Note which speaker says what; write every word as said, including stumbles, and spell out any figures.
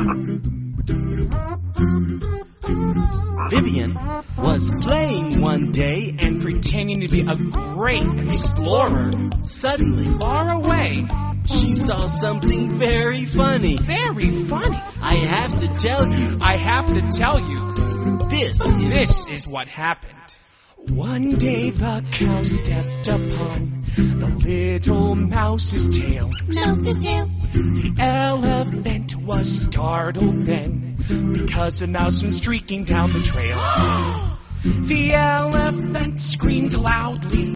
Speaker 1: Vivian was playing one day and
Speaker 2: pretending to be a great explorer.
Speaker 1: Suddenly,
Speaker 2: Far away.
Speaker 1: she saw something very funny.
Speaker 2: Very funny.
Speaker 1: I have to tell you,
Speaker 2: I have to tell you,
Speaker 1: this is...
Speaker 2: this is what happened. One day the cow stepped upon the little mouse's tail.
Speaker 3: Mouse's tail.
Speaker 2: The elephant was startled then, because a mouse went streaking down the trail. The elephant screamed loudly.